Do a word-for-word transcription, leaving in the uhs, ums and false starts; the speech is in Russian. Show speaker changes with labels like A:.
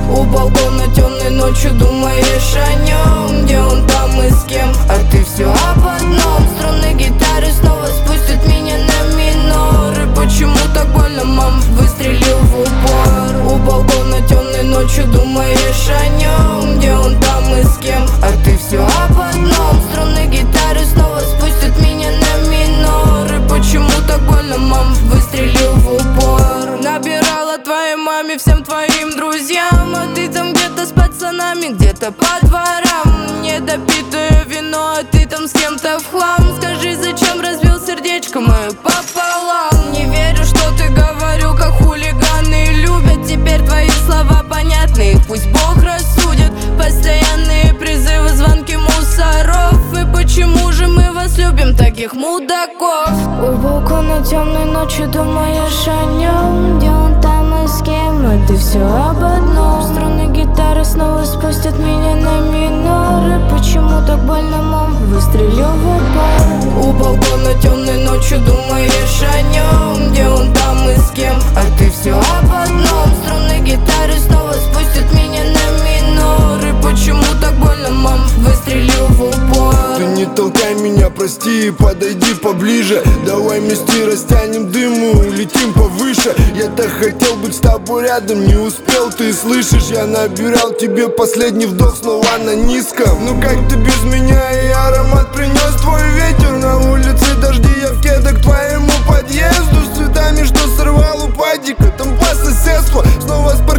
A: У балкона темной ночью думаешь о нем, где он там и с кем, а ты все об одном. Струны гитары снова спустят меня на минор. И почему так больно, мам, выстрелил в упор. У балкона темной ночью думаешь о нем, где он там и с кем, а ты все об одном. Струны гитары снова спустят меня на минор. И почему так больно, мам, выстрелил в упор. Набирала твоей маме, всем твоим друзьям, а ты там где-то с пацанами, где-то по дворам. Недопитое вино, а ты там с кем-то в хлам. Скажи, зачем разбил сердечко мое пополам? Не верю, что ты говорю, как хулиганы любят. Теперь твои слова понятны, их пусть Бог рассудит. Постоянные призывы, звонки мусоров. И почему же мы вас любим, таких мудаков?
B: У балкона темной ночью думаешь о нем, где он там и с кем, а ты все об одном. Струны гитары снова спустят меня на минор. И почему так больно, мам, выстрелил в упор.
A: У балкона темной ночью думаешь о нем, где он там и с кем, а ты все об одном. Струны гитары снова спустят меня на минор. И почему так больно, мам, выстрелил в упор.
C: Ты не толкай меня, прости, и подойди поближе. Давай вместе растянем дыму, улетим повыше. Я так хотел быть с тобой рядом, не успел, ты слышишь? Я набирал тебе последний вдох снова на низком. Ну как ты без меня, и аромат принес твой ветер. На улице дожди, я в кедах к твоему подъезду. С цветами, что сорвал у падика, там по соседству. Снова с